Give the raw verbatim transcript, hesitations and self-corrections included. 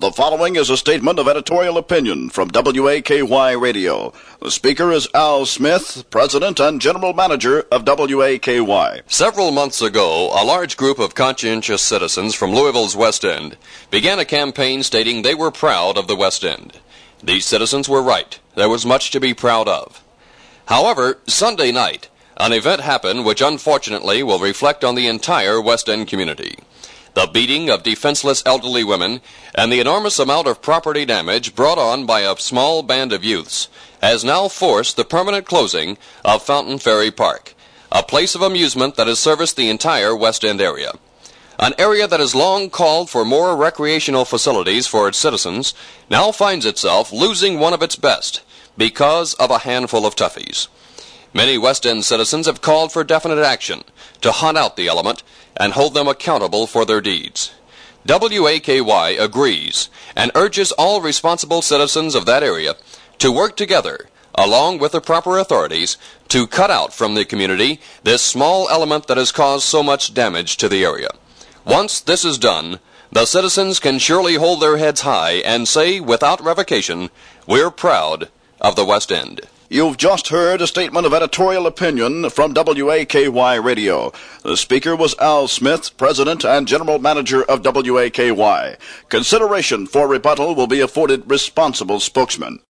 The following is a statement of editorial opinion from W A K Y Radio. The speaker is Al Smith, President and General Manager of W A K Y. Several months ago, a large group of conscientious citizens from Louisville's West End began a campaign stating they were proud of the West End. These citizens were right. There was much to be proud of. However, Sunday night, an event happened which unfortunately will reflect on the entire West End community. The beating of defenseless elderly women and the enormous amount of property damage brought on by a small band of youths has now forced the permanent closing of Fountain Ferry Park, a place of amusement that has serviced the entire West End area. An area that has long called for more recreational facilities for its citizens now finds itself losing one of its best because of a handful of toughies. Many West End citizens have called for definite action to hunt out the element and hold them accountable for their deeds. W A K Y agrees and urges all responsible citizens of that area to work together, along with the proper authorities, to cut out from the community this small element that has caused so much damage to the area. Once this is done, the citizens can surely hold their heads high and say without revocation, we're proud of the West End. You've just heard a statement of editorial opinion from W A K Y Radio. The speaker was Al Smith, President and General Manager of W A K Y. Consideration for rebuttal will be afforded responsible spokesman.